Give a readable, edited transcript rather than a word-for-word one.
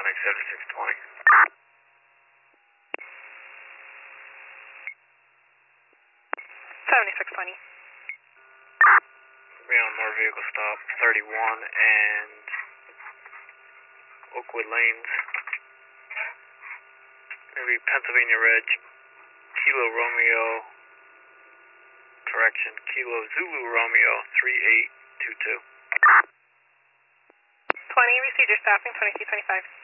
7620. 7620. Be on more vehicle stop 31 and Oakwood Lanes. Maybe Pennsylvania Reg. Kilo Romeo. Correction. Kilo Zulu Romeo 3822. 20, received your staffing, 2225.